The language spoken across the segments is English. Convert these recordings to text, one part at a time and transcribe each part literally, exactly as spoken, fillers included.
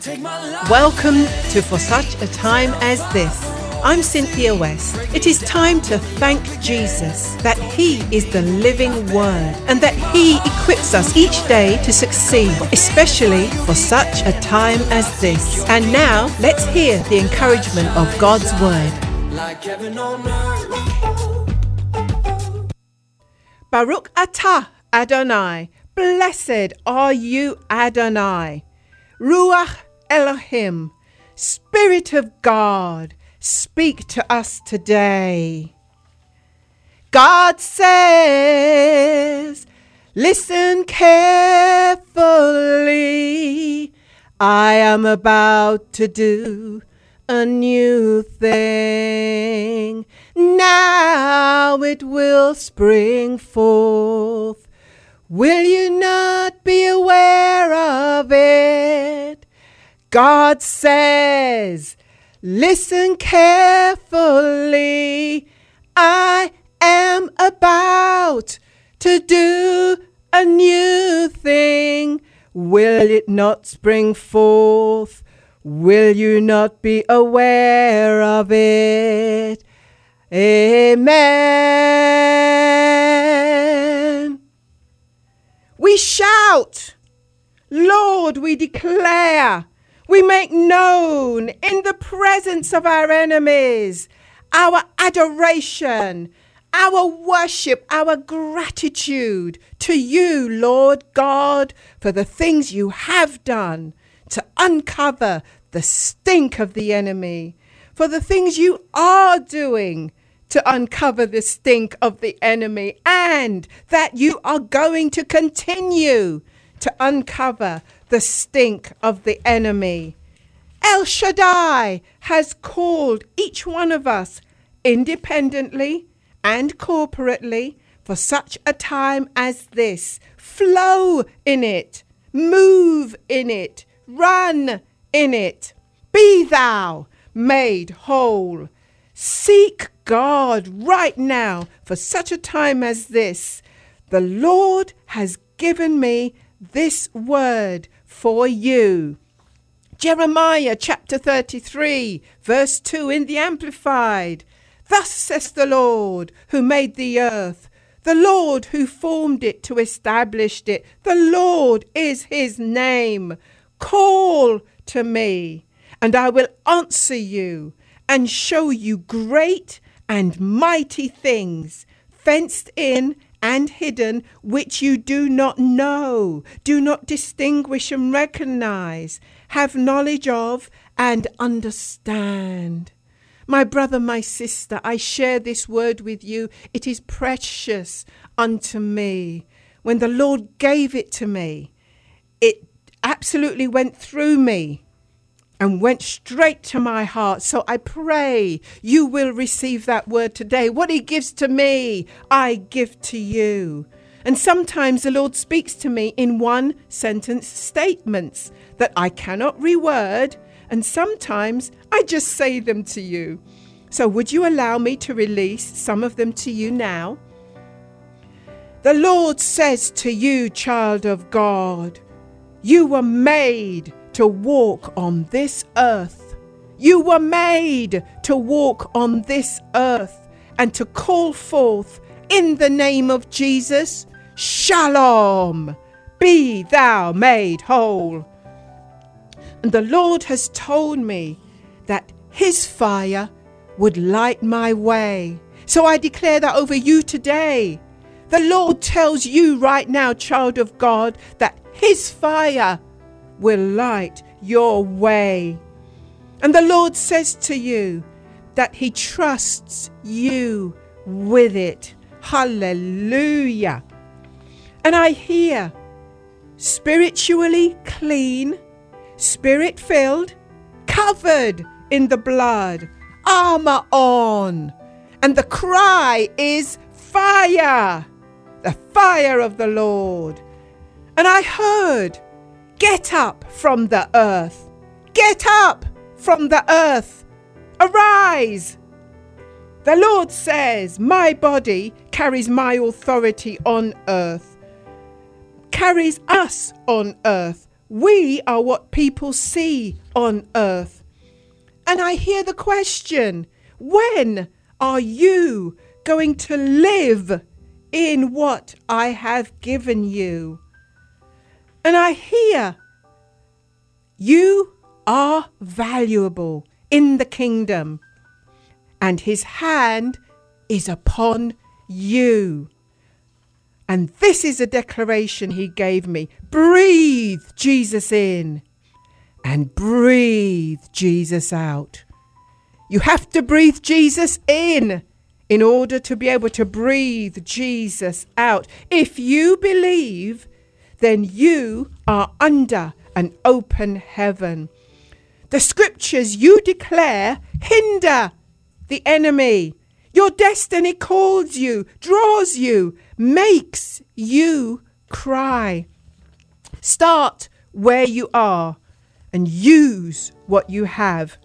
Welcome to For Such a Time as This. I'm Cynthia West. It is time to thank Jesus that He is the living Word and that He equips us each day to succeed, especially for such a time as this. And now, let's hear the encouragement of God's Word. Like heaven on earth. Baruch atah Adonai. Blessed are you, Adonai. Ruach Elohim. Spirit of God, speak to us today. God says, listen carefully. I am about to do a new thing. Now it will spring forth. Will you not be aware of it? God says, listen carefully. I am about to do a new thing. Will it not spring forth? Will you not be aware of it? Amen. We shout, Lord, we declare, we make known in the presence of our enemies our adoration, our worship, our gratitude to you, Lord God, for the things you have done to uncover the stink of the enemy, for the things you are doing to uncover the stink of the enemy, and that you are going to continue to uncover the stink of the enemy. El Shaddai has called each one of us independently and corporately for such a time as this. Flow in it, move in it, run in it. Be thou made whole. Seek God right now for such a time as this. The Lord has given me this word for you. Jeremiah chapter thirty-three, verse two in the Amplified. Thus says the Lord who made the earth, the Lord who formed it to establish it. The Lord is his name. Call to me, and I will answer you and show you great and mighty things, fenced in and hidden, which you do not know, do not distinguish and recognize, have knowledge of and understand. My brother, my sister, I share this word with you. It is precious unto me. When the Lord gave it to me, it absolutely went through me and went straight to my heart. So I pray you will receive that word today. What he gives to me, I give to you. And sometimes the Lord speaks to me in one sentence statements that I cannot reword. And sometimes I just say them to you. So would you allow me to release some of them to you now? The Lord says to you, child of God, you were made to walk on this earth. You were made to walk on this earth and to call forth in the name of Jesus, Shalom, be thou made whole. And the Lord has told me that his fire would light my way. So I declare that over you today. The Lord tells you right now, child of God, that his fire will light your way. And the Lord says to you that he trusts you with it. Hallelujah. And I hear spiritually clean, spirit-filled, covered in the blood, armor on. And the cry is fire, the fire of the Lord. And I heard, get up from the earth. Get up from the earth. Arise. The Lord says, my body carries my authority on earth, carries us on earth We are what people see on earth. And I hear the question, when are you going to live in what I have given you? And I hear, you are valuable in the kingdom, and his hand is upon you. And this is a declaration he gave me. Breathe Jesus in and breathe Jesus out. You have to breathe Jesus in in order to be able to breathe Jesus out. If you believe, then you are under an open heaven. The scriptures you declare hinder the enemy. Your destiny calls you, draws you, makes you cry. Start where you are and use what you have.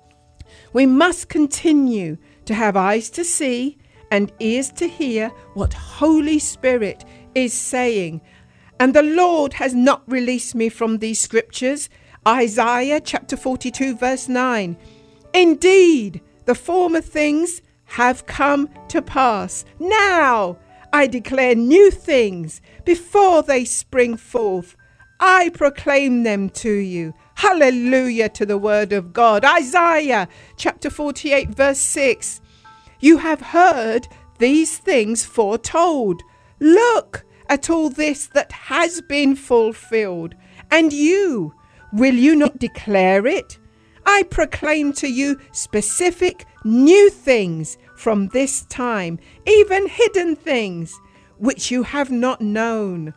We must continue to have eyes to see and ears to hear what Holy Spirit is saying. And the Lord has not released me from these scriptures. Isaiah chapter forty-two verse nine. Indeed, the former things have come to pass. Now I declare new things before they spring forth. I proclaim them to you. Hallelujah to the word of God. Isaiah chapter forty-eight verse six. You have heard these things foretold. Look at all this that has been fulfilled. And you, will you not declare it? I proclaim to you specific new things from this time, even hidden things which you have not known.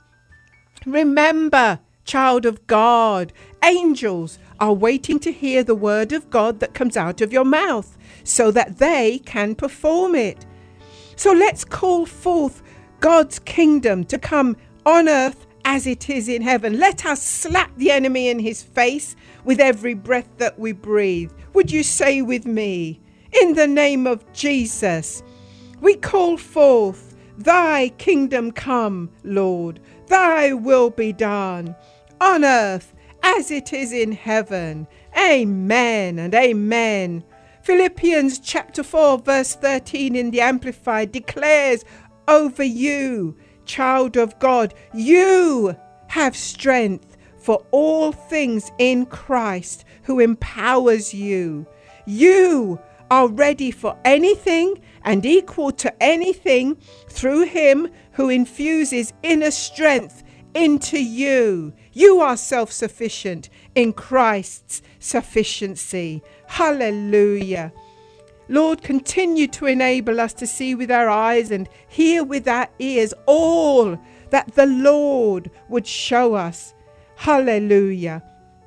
Remember, child of God, angels are waiting to hear the word of God that comes out of your mouth so that they can perform it. So let's call forth God's kingdom to come on earth as it is in heaven. Let us slap the enemy in his face with every breath that we breathe. Would you say with me, in the name of Jesus, we call forth, thy kingdom come, Lord, thy will be done on earth as it is in heaven. Amen and amen. Philippians chapter four verse thirteen in the Amplified declares over you, child of God, you have strength for all things in Christ who empowers you. You are ready for anything and equal to anything through him who infuses inner strength into you. You are self-sufficient in Christ's sufficiency. Hallelujah. Lord, continue to enable us to see with our eyes and hear with our ears all that the Lord would show us. Hallelujah.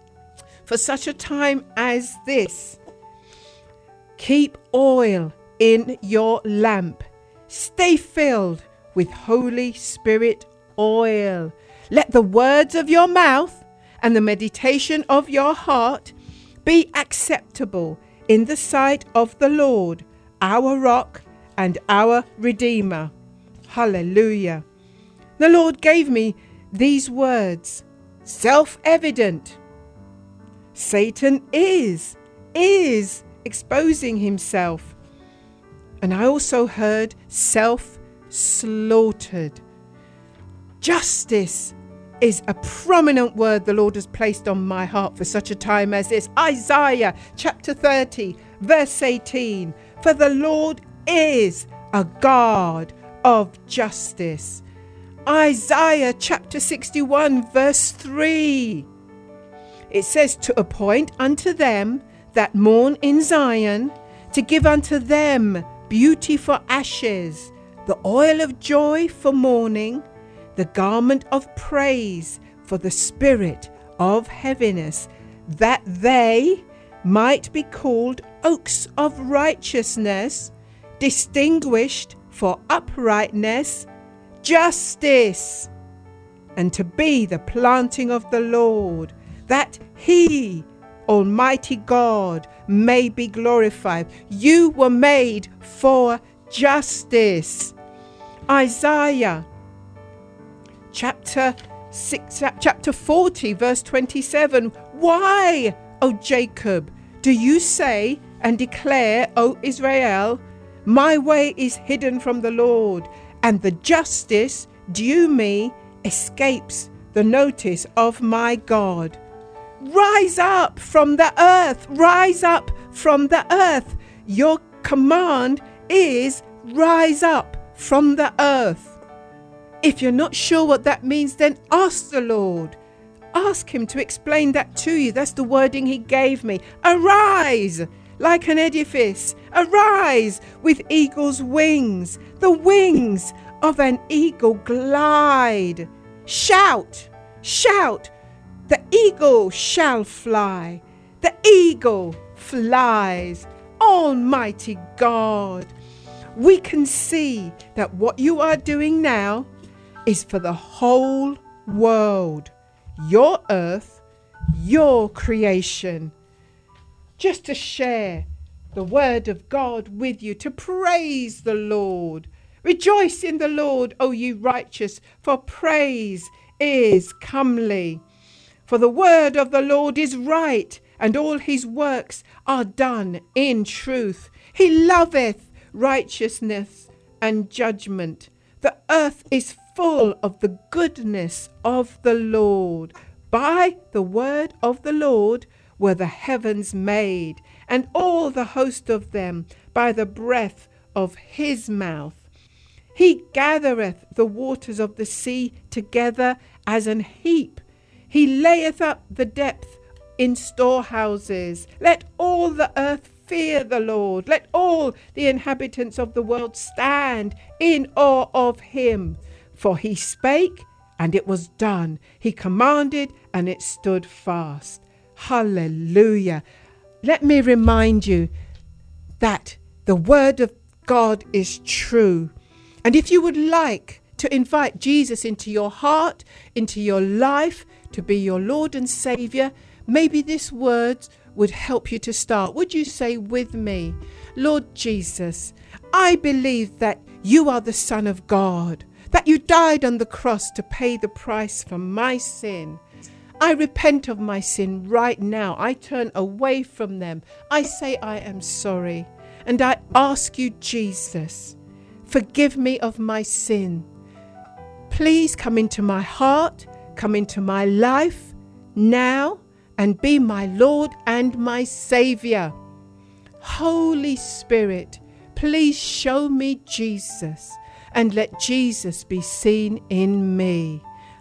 For such a time as this, keep oil in your lamp. Stay filled with Holy Spirit oil. Let the words of your mouth and the meditation of your heart be acceptable in the sight of the Lord, our rock and our Redeemer. Hallelujah. The Lord gave me these words, self-evident. Satan is, is exposing himself. And I also heard self-slaughtered. Justice is a prominent word the Lord has placed on my heart for such a time as this. Isaiah chapter thirty verse eighteen. For the Lord is a God of justice. Isaiah chapter sixty-one verse three. It says, to appoint unto them that mourn in Zion, to give unto them beauty for ashes, the oil of joy for mourning, the garment of praise for the spirit of heaviness, that they might be called oaks of righteousness, distinguished for uprightness, justice, and to be the planting of the Lord, that he, Almighty God, may be glorified. You were made for justice. Isaiah chapter six, chapter forty, verse twenty-seven. Why, O Jacob, do you say and declare, O Israel, my way is hidden from the Lord, and the justice due me escapes the notice of my God? Rise up from the earth, rise up from the earth. Your command is rise up from the earth. If you're not sure what that means, then ask the Lord. Ask him to explain that to you. That's the wording he gave me. Arise like an edifice. Arise with eagle's wings. The wings of an eagle glide. Shout, shout. The eagle shall fly. The eagle flies. Almighty God. We can see that what you are doing now is for the whole world. Your earth, your creation. Just to share the word of God with you, to praise the Lord. Rejoice in the Lord, O ye righteous, for praise is comely. For the word of the Lord is right, and all his works are done in truth. He loveth righteousness and judgment. The earth is full of the goodness of the Lord. By the word of the Lord were the heavens made, and all the host of them by the breath of his mouth. He gathereth the waters of the sea together as an heap. He layeth up the depth in storehouses. Let all the earth fear the Lord. Let all the inhabitants of the world stand in awe of him. For he spake, and it was done. He commanded, and it stood fast. Hallelujah. Let me remind you that the word of God is true. And if you would like to invite Jesus into your heart, into your life, to be your Lord and Savior, maybe this word would help you to start. Would you say with me, Lord Jesus, I believe that you are the Son of God, that you died on the cross to pay the price for my sin. I repent of my sin right now. I turn away from them. I say I am sorry. And I ask you, Jesus, forgive me of my sin. Please come into my heart, come into my life now, and be my Lord and my Savior. Holy Spirit, please show me Jesus, and let Jesus be seen in me.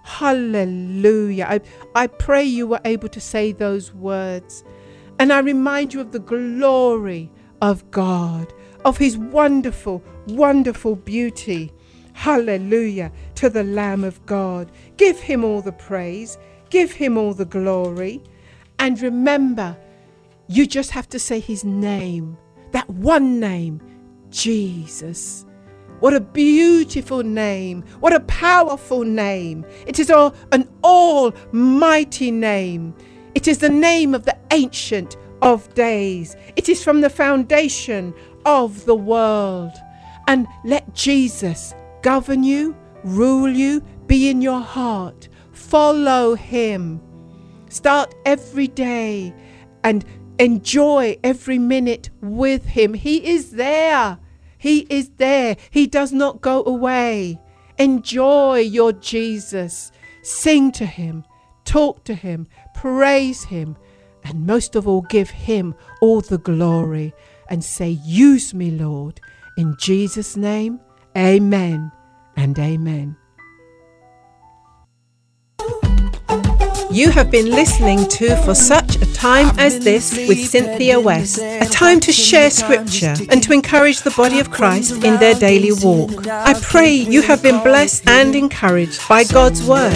Hallelujah. I, I pray you were able to say those words. And I remind you of the glory of God, of his wonderful, wonderful beauty. Hallelujah to the Lamb of God. Give him all the praise. Give him all the glory. And remember, you just have to say his name. That one name, Jesus. What a beautiful name. What a powerful name. It is all, an almighty name. It is the name of the Ancient of Days. It is from the foundation of the world. And let Jesus govern you, rule you, be in your heart. Follow him. Start every day and enjoy every minute with him. He is there. He is there. He does not go away. Enjoy your Jesus. Sing to him. Talk to him. Praise him. And most of all, give him all the glory. And say, use me, Lord. In Jesus' name, amen and amen. You have been listening to For Such a Time as This with Cynthia West, a time to share scripture and to encourage the body of Christ in their daily walk. I pray you have been blessed and encouraged by God's word.